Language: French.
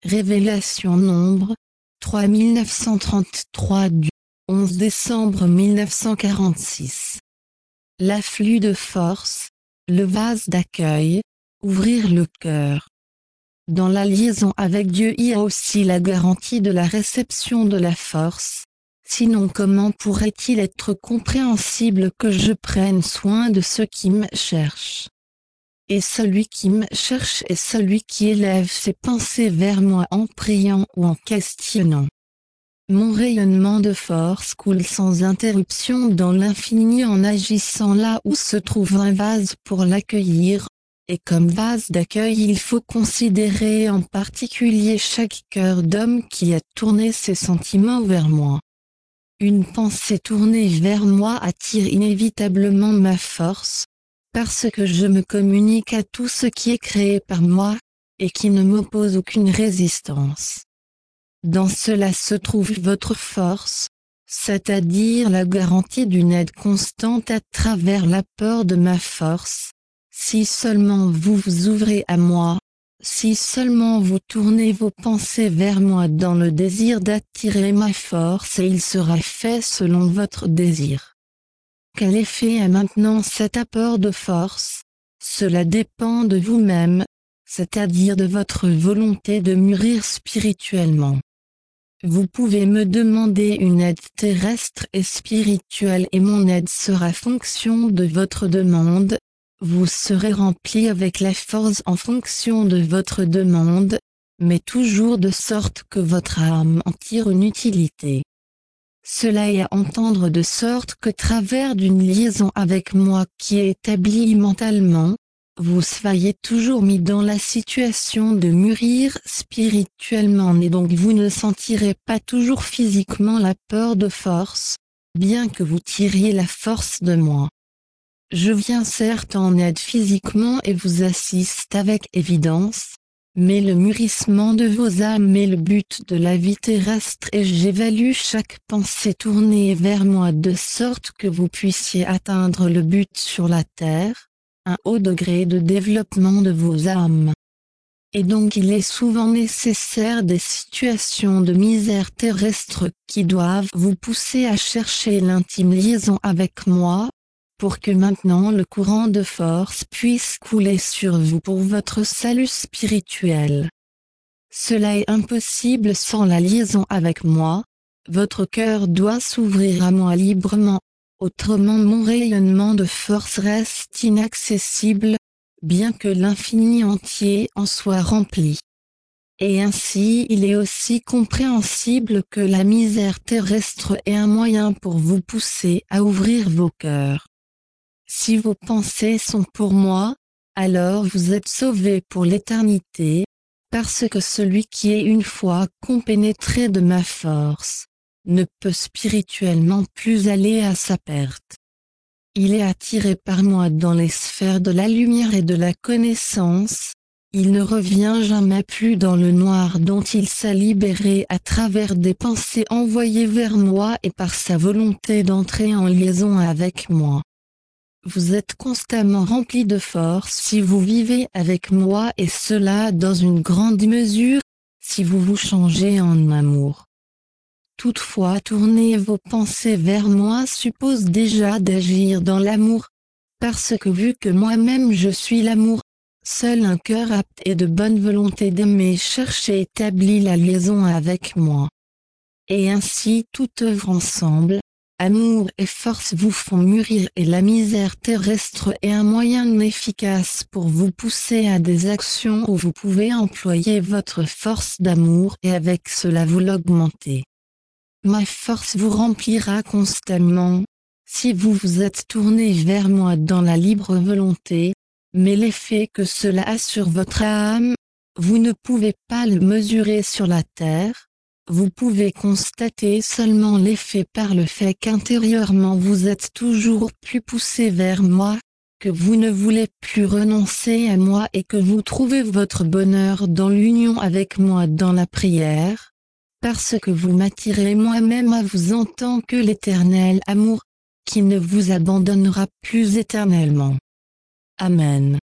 Révélation Nombre 3933 du 11 décembre 1946. L'afflux de force, le vase d'accueil, ouvrir le cœur. Dans la liaison avec Dieu il y a aussi la garantie de la réception de la force, sinon comment pourrait-il être compréhensible que je prenne soin de ceux qui me cherchent? Et celui qui me cherche est celui qui élève ses pensées vers moi en priant ou en questionnant. Mon rayonnement de force coule sans interruption dans l'infini en agissant là où se trouve un vase pour l'accueillir, et comme vase d'accueil il faut considérer en particulier chaque cœur d'homme qui a tourné ses sentiments vers moi. Une pensée tournée vers moi attire inévitablement ma force, parce que je me communique à tout ce qui est créé par moi, et qui ne m'oppose aucune résistance. Dans cela se trouve votre force, c'est-à-dire la garantie d'une aide constante à travers l'apport de ma force. Si seulement vous vous ouvrez à moi, si seulement vous tournez vos pensées vers moi dans le désir d'attirer ma force et il sera fait selon votre désir. Quel effet a maintenant cet apport de force? Cela dépend de vous-même, c'est-à-dire de votre volonté de mûrir spirituellement. Vous pouvez me demander une aide terrestre et spirituelle et mon aide sera fonction de votre demande. Vous serez rempli avec la force en fonction de votre demande, mais toujours de sorte que votre âme en tire une utilité. Cela est à entendre de sorte que travers d'une liaison avec moi qui est établie mentalement, vous soyez toujours mis dans la situation de mûrir spirituellement et donc vous ne sentirez pas toujours physiquement l'apport de force, bien que vous tiriez la force de moi. Je viens certes en aide physiquement et vous assiste avec évidence, mais le mûrissement de vos âmes est le but de la vie terrestre et j'évalue chaque pensée tournée vers moi de sorte que vous puissiez atteindre le but sur la terre, un haut degré de développement de vos âmes. Et donc il est souvent nécessaire des situations de misère terrestre qui doivent vous pousser à chercher l'intime liaison avec moi, pour que maintenant le courant de force puisse couler sur vous pour votre salut spirituel. Cela est impossible sans la liaison avec moi, votre cœur doit s'ouvrir à moi librement, autrement mon rayonnement de force reste inaccessible, bien que l'infini entier en soit rempli. Et ainsi il est aussi compréhensible que la misère terrestre est un moyen pour vous pousser à ouvrir vos cœurs. Si vos pensées sont pour moi, alors vous êtes sauvés pour l'éternité, parce que celui qui est une fois compénétré de ma force, ne peut spirituellement plus aller à sa perte. Il est attiré par moi dans les sphères de la lumière et de la connaissance, il ne revient jamais plus dans le noir dont il s'est libéré à travers des pensées envoyées vers moi et par sa volonté d'entrer en liaison avec moi. Vous êtes constamment rempli de force si vous vivez avec moi et cela dans une grande mesure, si vous vous changez en amour. Toutefois tourner vos pensées vers moi suppose déjà d'agir dans l'amour, parce que vu que moi-même je suis l'amour, seul un cœur apte et de bonne volonté d'aimer cherche et établit la liaison avec moi. Et ainsi toute œuvre ensemble, amour et force vous font mûrir et la misère terrestre est un moyen efficace pour vous pousser à des actions où vous pouvez employer votre force d'amour et avec cela vous l'augmenter. Ma force vous remplira constamment, si vous vous êtes tourné vers moi dans la libre volonté, mais l'effet que cela a sur votre âme, vous ne pouvez pas le mesurer sur la terre. Vous pouvez constater seulement l'effet par le fait qu'intérieurement vous êtes toujours plus poussé vers moi, que vous ne voulez plus renoncer à moi et que vous trouvez votre bonheur dans l'union avec moi dans la prière, parce que vous m'attirez moi-même à vous en tant que l'éternel amour, qui ne vous abandonnera plus éternellement. Amen.